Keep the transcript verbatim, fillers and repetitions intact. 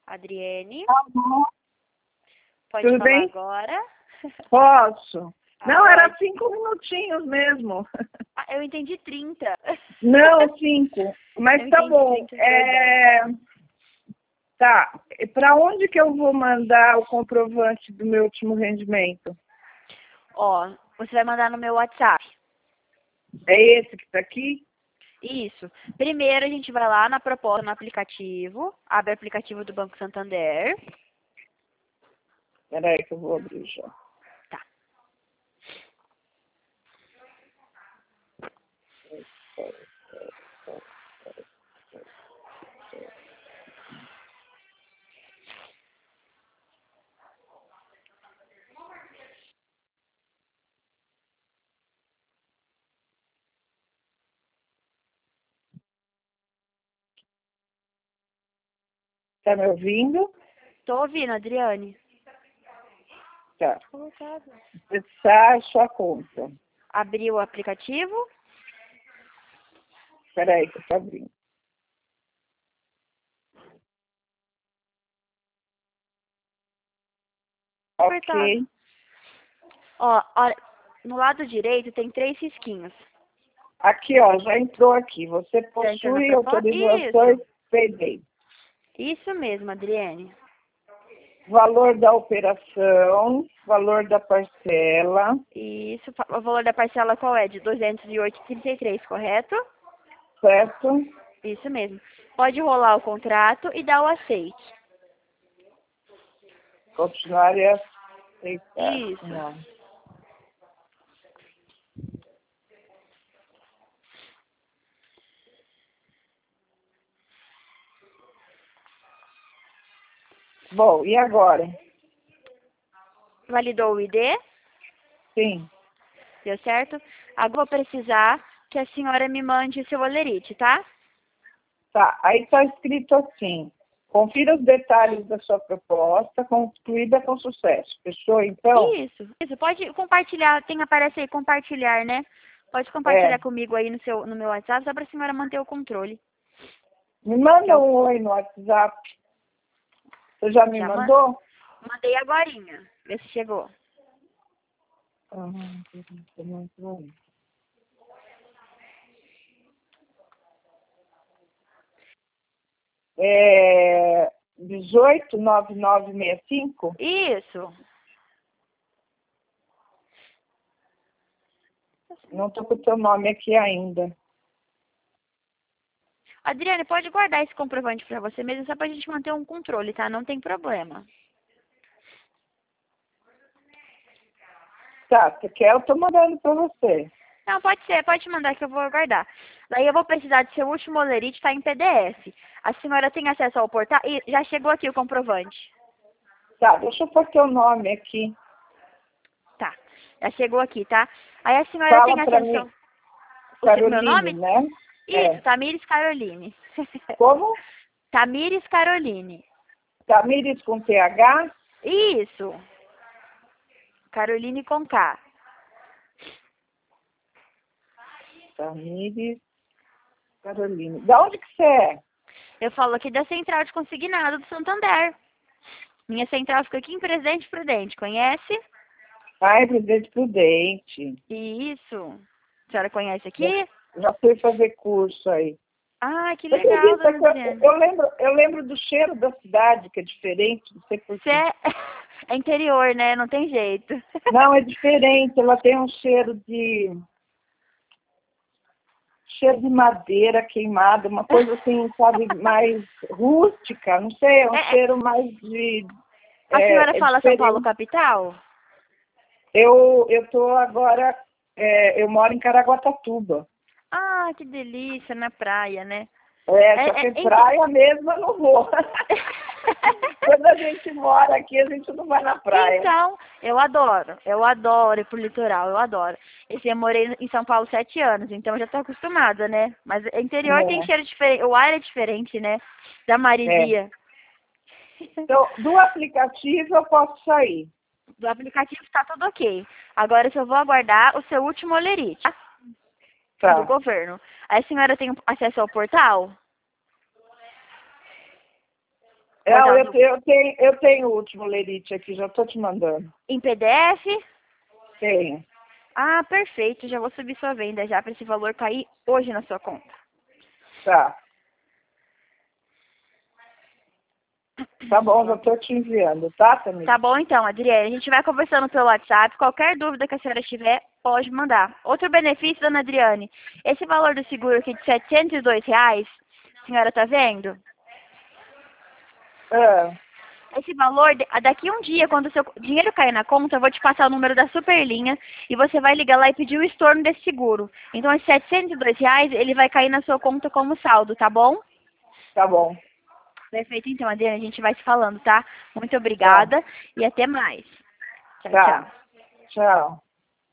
Adriene, Alô, pode tudo falar bem? agora? Posso. Não, Agora. era cinco minutinhos mesmo. Ah, eu entendi trinta. Não, cinco. Mas Eu tá entendi bom. trinta, É... Tá. Para onde que eu vou mandar o comprovante do meu último rendimento? Ó, você vai mandar no meu WhatsApp. É esse que tá aqui? Isso. Primeiro a gente vai lá na proposta no aplicativo, abre o aplicativo do Banco Santander. Peraí que eu vou abrir já. Tá. Tá me ouvindo? Tô ouvindo, Adriane. Tá. Acessar a sua conta. Abriu o aplicativo. Peraí que eu tô abrindo. Ok. Ó, ó, no lado direito tem três risquinhos. Aqui, ó, já entrou aqui. Você Já entrou na possui proposta? autorizações P D I. Isso mesmo, Adriane. Valor da operação, valor da parcela, Isso, fa- o valor da parcela qual é? De duzentos e oito vírgula trinta e três, correto? certo? Isso mesmo. Pode rolar o contrato e dar o aceite. Continuar e aceitar. Isso. Não. Bom, e agora? Validou o I D? Sim. Deu certo? Agora vou precisar que a senhora me mande o seu olerite, tá? Tá, aí está escrito assim. Confira os detalhes da sua proposta, concluída com sucesso. Fechou, então? Isso. Isso. Pode compartilhar, tem aparece aí compartilhar, né? Pode É. compartilhar comigo aí no, seu, no meu WhatsApp, só para a senhora manter o controle. Me Que é manda o- um oi no WhatsApp. Você já me Já ma- mandou? mandei agorinha. Vê se chegou. Aham, tá muito bom. É, dezoito nove nove sessenta e cinco? Isso. Não estou com o teu nome aqui ainda. Adriane, pode guardar esse comprovante para você mesmo, só para a gente manter um controle, tá? Não tem problema. Tá, você quer? Eu estou mandando para você. Não, pode ser, pode mandar que eu vou guardar. Daí eu vou precisar do seu último olerite, tá em P D F. A senhora tem acesso ao portal? E já chegou aqui o comprovante. Tá, deixa eu pôr teu nome aqui. Tá, já chegou aqui, tá? Aí a senhora Fala tem para acesso mim, ao... O seu- meu Caroline, nome? né? Isso, É. Tamires Caroline. Como? Tamires Caroline. Tamires com T H? Isso. Caroline com K. Tamires Caroline. Da onde que você é? Eu falo aqui da Central de Consignado do Santander. Minha central fica aqui em Presidente Prudente, conhece? Ai, Presidente Prudente. Isso. A senhora conhece Já, aqui? já fui fazer curso aí. Ah, que Você legal, acredita dona que Adriane. eu, eu, lembro, eu lembro do cheiro da cidade, que é diferente, não sei Você porquê. é... é interior, né? Não tem jeito. Não, é diferente, ela tem um cheiro de... cheiro de madeira queimada, uma coisa assim, sabe, mais rústica, não sei, é um É, é- cheiro mais de... a senhora É, é fala São Paulo diferente. capital? Eu estou agora, é, eu moro em Caraguatatuba. Ah, que delícia, na praia, né? É, só É, que é, ente- praia mesmo eu não vou. Quando a gente mora aqui, a gente não vai na praia. Então, eu adoro, eu adoro ir pro litoral, eu adoro. Esse, eu morei em São Paulo sete anos, então eu já tô acostumada, né? Mas interior tem cheiro diferente, o ar é diferente, né? Da É, é. maresia. Então, do aplicativo eu posso sair. Do aplicativo tá tudo ok. Agora eu só vou aguardar o seu último olerite, tá? Do Tá. governo. Aí a senhora tem acesso ao portal? Não, eu, eu, tenho, eu tenho o último lerite aqui, já estou te mandando. Em P D F? Tenho. Ah, perfeito. Já vou subir sua venda já para esse valor cair hoje na sua conta. Tá. Tá bom, já estou te enviando, tá, Tamir? Tá bom então, Adriane. A gente vai conversando pelo WhatsApp. Qualquer dúvida que a senhora tiver, pode mandar. Outro benefício, dona Adriane. Esse valor do seguro aqui de setecentos e dois reais, a senhora tá vendo? É. Esse valor, daqui um dia, quando o seu dinheiro cair na conta, eu vou te passar o número da Superlinha e você vai ligar lá e pedir o estorno desse seguro. Então, esses setecentos e dois reais, ele vai cair na sua conta como saldo, tá bom? Tá bom. Perfeito, então, Adriana, a gente vai se falando, tá? Muito obrigada, tá, e até mais. Tchau, tá. tchau. Tchau.